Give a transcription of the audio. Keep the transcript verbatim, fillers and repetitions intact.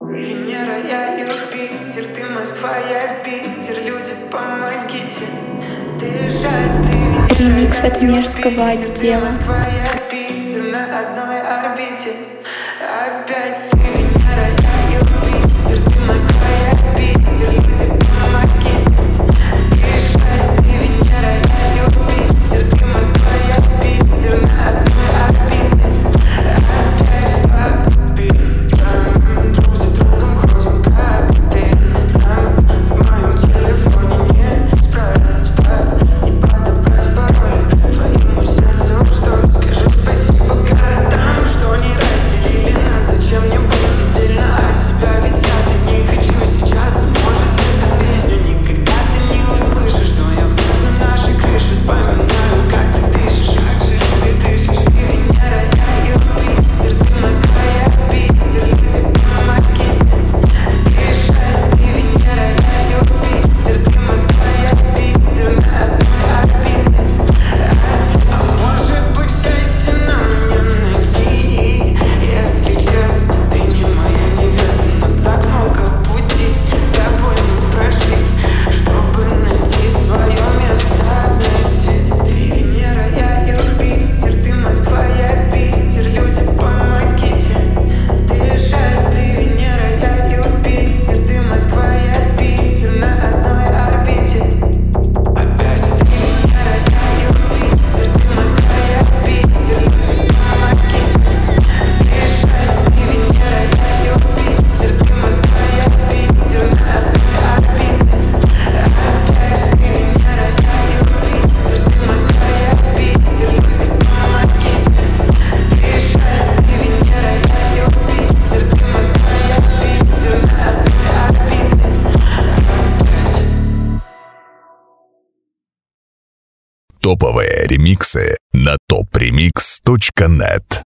Венера, я Юпитер, ты Москва, я Питер. Люди, помогите дышать. Ты Венера, Ремикс от я Мерзкого Юпитер, ты отдела. Москва, я Питер. На одной орбите. Опять ты Венера, я Юпитер, ты Москва, я Питер. Люди, помогите дышать. Ты Венера, я Юпитер, ты Москва, я Питер. На одной орбите. Опять по пятам, друг за другом ходим как коктейль. Там в моем телефоне неспроста не подобрать пароли твоему сердцу, что ли. Скажу спасибо городам, что не разделили нас. Зачем мне быть отдельно от тебя, ведь я-то не хочу сейчас. Может, эту песню никогда ты не услышишь, но я вновь на нашей крыше вспоминаю, как ты дышишь, как же ты дышишь. Ты Венера, я Юпитер, ты Москва, я Питер. Люди, помогите дышать. Ты Венера, я Юпитер, ты Москва, я Питер. На одной орбите. А может быть, счастье нам не найти, если честно, ты не моя невеста. Но так много пути с тобой мы прошли, чтобы найти свое место вместе. Ты Венера, я Юпитер, ты Москва, я Питер. Люди, помогите дышать. Ты Венера, я Юпитер, ты Москва, я Питер. На одной орбите. Опять ты Венера, я Юпитер, ты Москва, я Питер. Люди, помогите дышать. Ты Венера, я Юпитер, ты Москва, я Питер. На одной орбите. Опять ты Венера, я Юпитер, ты Москва, я Питер. Люди, помогите дышать. Ты Венера, я Юпитер, ты Москва, я Питер. На одной орбите. Опять. Топовые ремиксы на топ ремикс точка нет.